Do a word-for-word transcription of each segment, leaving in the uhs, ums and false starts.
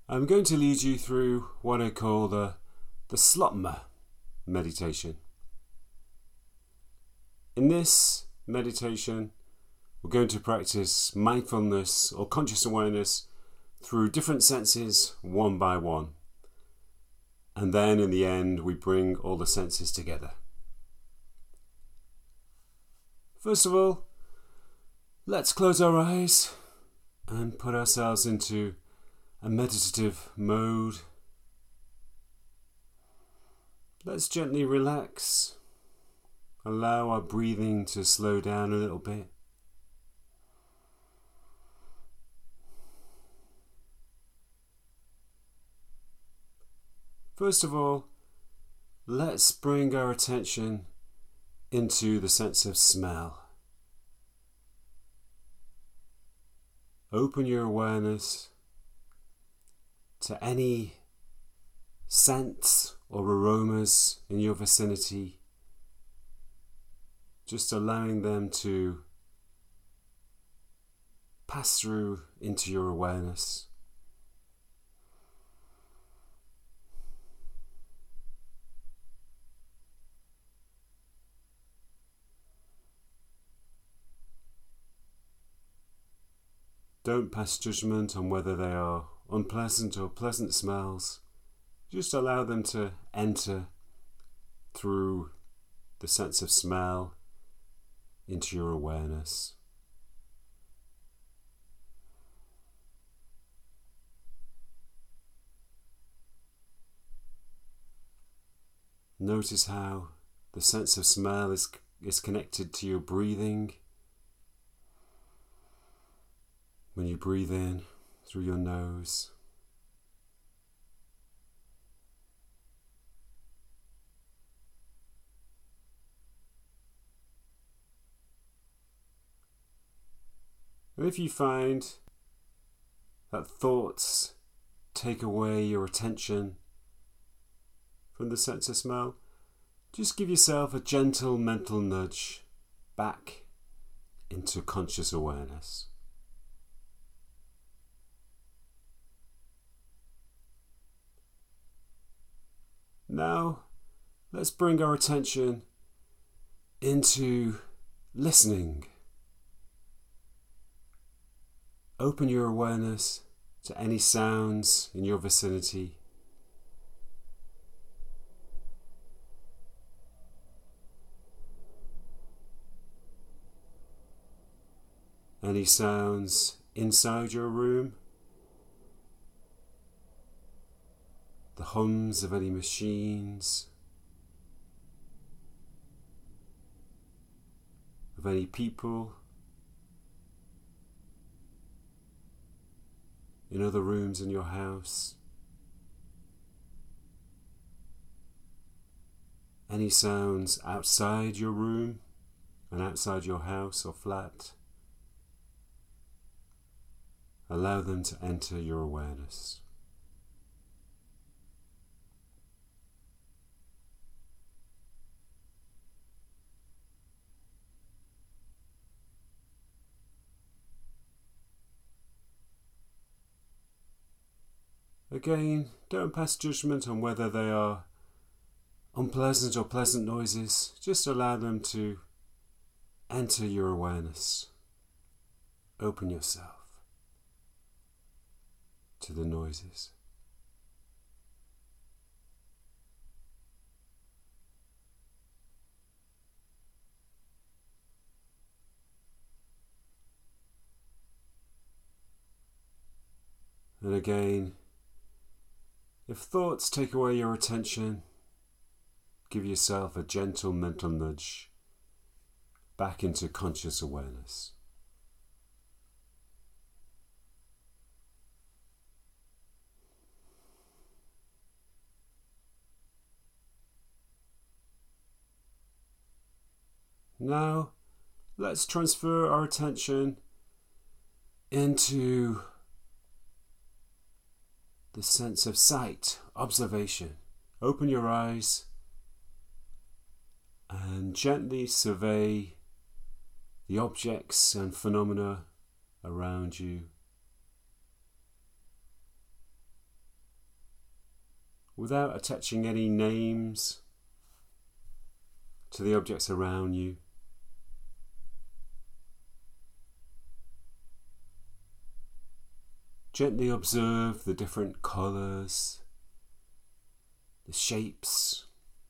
I'm going to lead you through what I call the, the Slotma meditation. In this meditation, we're going to practice mindfulness or conscious awareness through different senses, one by one. And then in the end, we bring all the senses together. First of all, let's close our eyes and put ourselves into a meditative mode. Let's gently relax. Allow our breathing to slow down a little bit. First of all, let's bring our attention into the sense of smell. Open your awareness to any scents or aromas in your vicinity, just allowing them to pass through into your awareness. Don't pass judgment on whether they are unpleasant or pleasant smells. Just allow them to enter through the sense of smell into your awareness. Notice how the sense of smell is, is connected to your breathing. When you breathe in through your nose, and if you find that thoughts take away your attention from the sense of smell, just give yourself a gentle mental nudge back into conscious awareness. Now, let's bring our attention into listening. Open your awareness to any sounds in your vicinity. Any sounds inside your room. The hums of any machines, of any people, in other rooms in your house, any sounds outside your room and outside your house or flat. Allow them to enter your awareness. Again, don't pass judgment on whether they are unpleasant or pleasant noises. Just allow them to enter your awareness. Open yourself to the noises. And again, if thoughts take away your attention, give yourself a gentle mental nudge back into conscious awareness. Now, let's transfer our attention into the sense of sight, observation. Open your eyes and gently survey the objects and phenomena around you. without attaching any names to the objects around you. Gently observe the different colours, the shapes,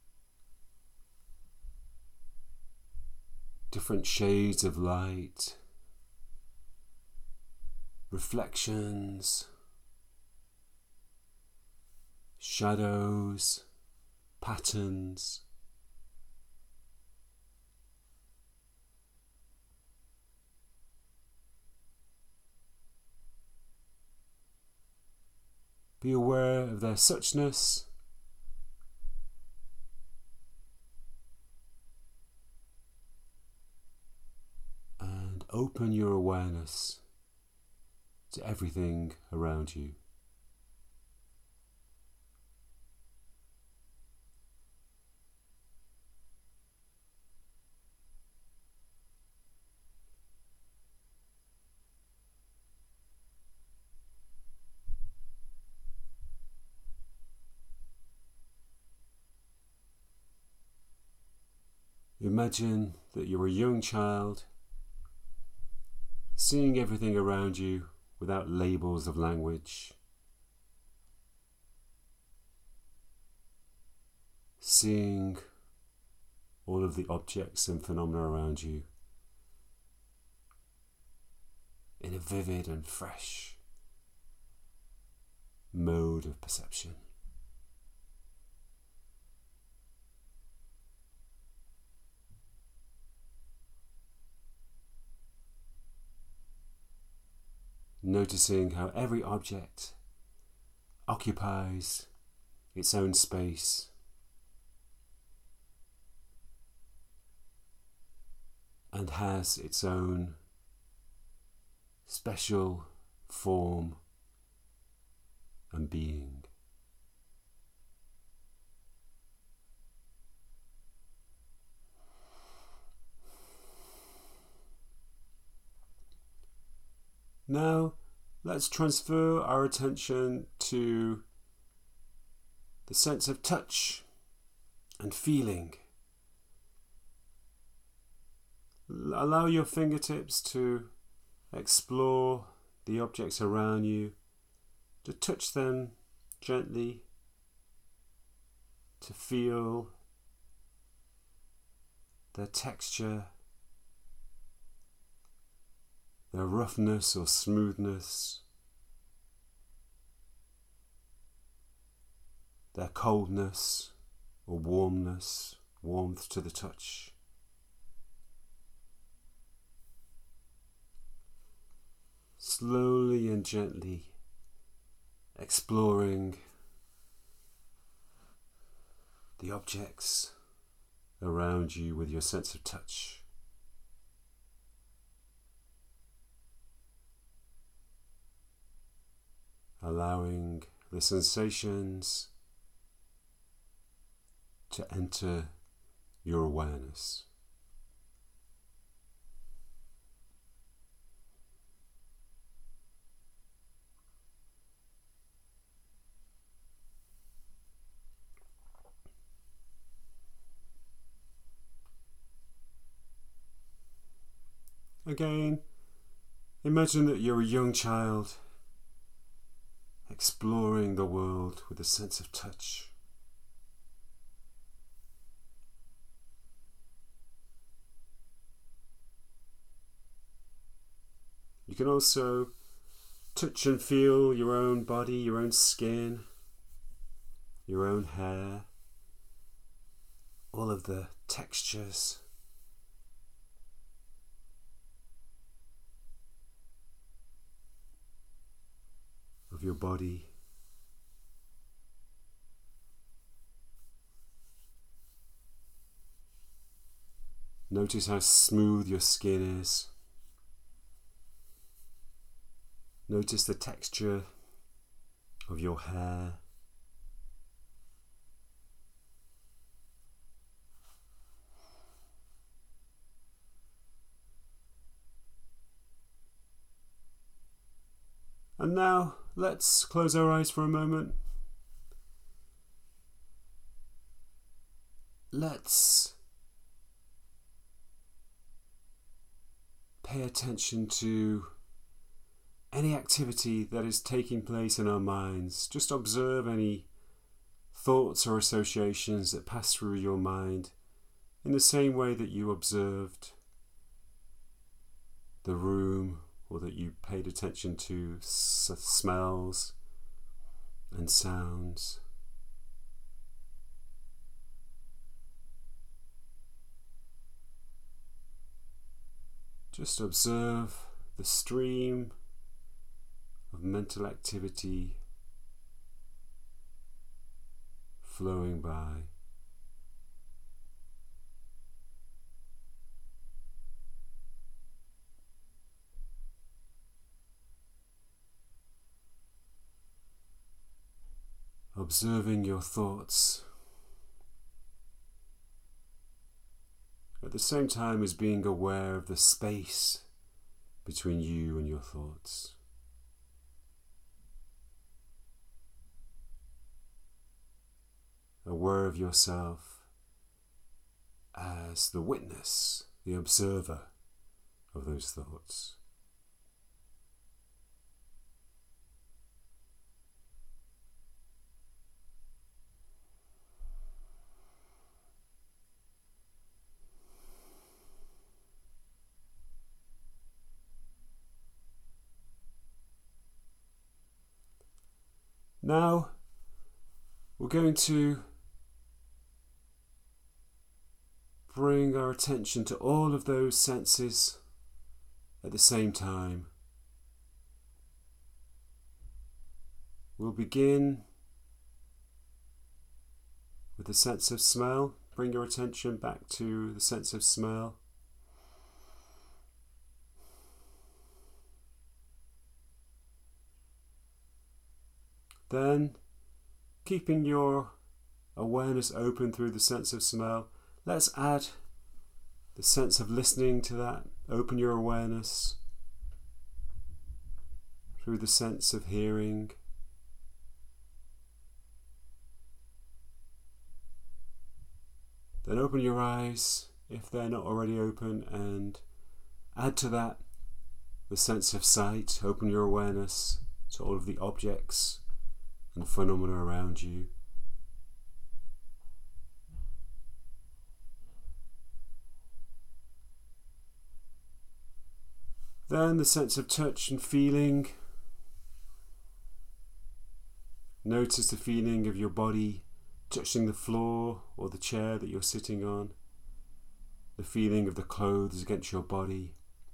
different shades of light, reflections, shadows, patterns. Be aware of their suchness and open your awareness to everything around you. Imagine that you're a young child, seeing everything around you without labels of language, seeing all of the objects and phenomena around you in a vivid and fresh mode of perception. Noticing how every object occupies its own space and has its own special form and being. Now, let's transfer our attention to the sense of touch and feeling. Allow your fingertips to explore the objects around you, to touch them gently, to feel their texture, their roughness or smoothness, their coldness or warmness, warmth to the touch. Slowly and gently exploring the objects around you with your sense of touch. Allowing the sensations to enter your awareness. Again, imagine that you're a young child exploring the world with a sense of touch. You can also touch and feel your own body, your own skin, your own hair, all of the textures. Of your body. Notice how smooth your skin is. Notice the texture of your hair. And now let's close our eyes for a moment let's pay attention to any activity that is taking place in our minds. Just observe any thoughts or associations that pass through your mind in the same way that you observed the room, or that you paid attention to s- smells and sounds. Just observe the stream of mental activity flowing by. Observing your thoughts at the same time as being aware of the space between you and your thoughts. Aware of yourself as the witness, the observer of those thoughts. Now we're going to bring our attention to all of those senses at the same time. We'll begin with the sense of smell. Bring your attention back to the sense of smell. Then, keeping your awareness open through the sense of smell, let's add the sense of listening to that. Open your awareness through the sense of hearing. Then open your eyes if they're not already open, and add to that the sense of sight. Open your awareness to all of the objects and phenomena around you. Then the sense of touch and feeling. Notice the feeling of your body touching the floor or the chair that you're sitting on. The feeling of the clothes against your body.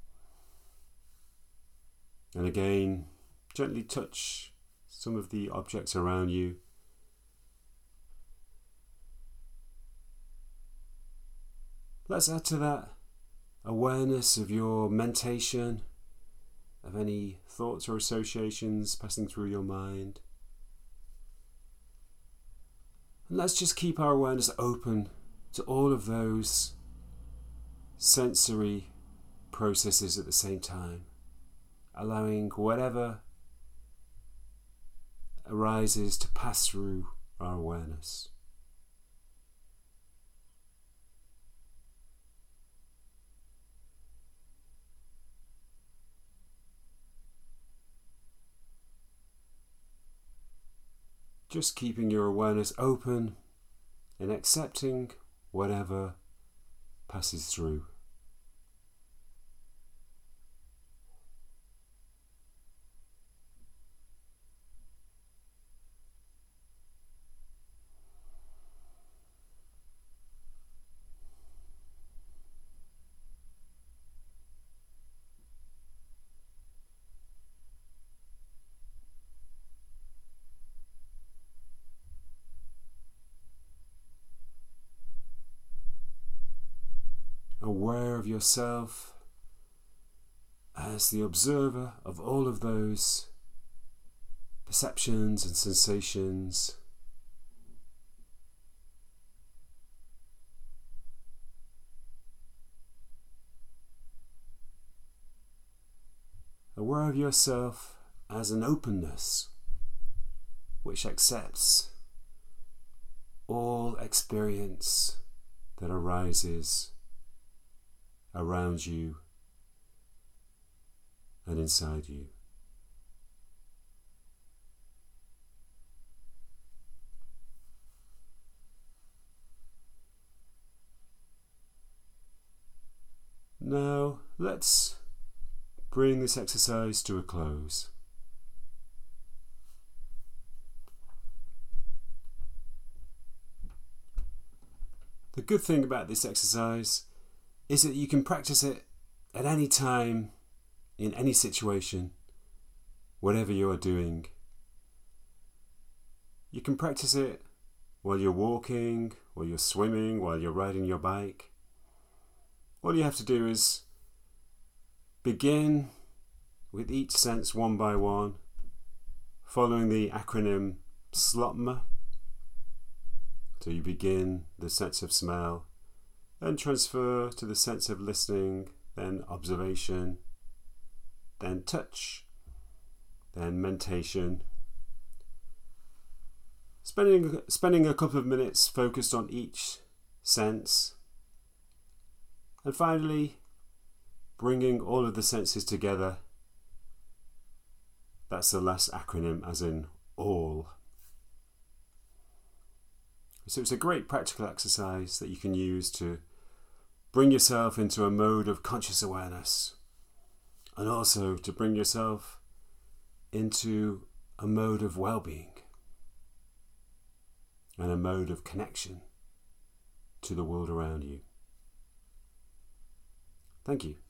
And again, gently touch some of the objects around you. Let's add to that awareness of your mentation, of any thoughts or associations passing through your mind. And let's just keep our awareness open to all of those sensory processes at the same time, allowing whatever arises to pass through our awareness. Just keeping your awareness open and accepting whatever passes through. Aware of yourself as the observer of all of those perceptions and sensations. Aware of yourself as an openness which accepts all experience that arises around you and inside you. Now let's bring this exercise to a close. The good thing about this exercise is that you can practice it at any time, in any situation, whatever you are doing. You can practice it while you're walking, while you're swimming, while you're riding your bike. All you have to do is begin with each sense one by one, following the acronym SLOTMA. So you begin the sense of smell, then transfer to the sense of listening, then observation, then touch, then mentation. Spending, spending a couple of minutes focused on each sense. And finally, bringing all of the senses together. That's the last acronym, as in all. So it's a great practical exercise that you can use to bring yourself into a mode of conscious awareness, and also to bring yourself into a mode of well-being and a mode of connection to the world around you. Thank you.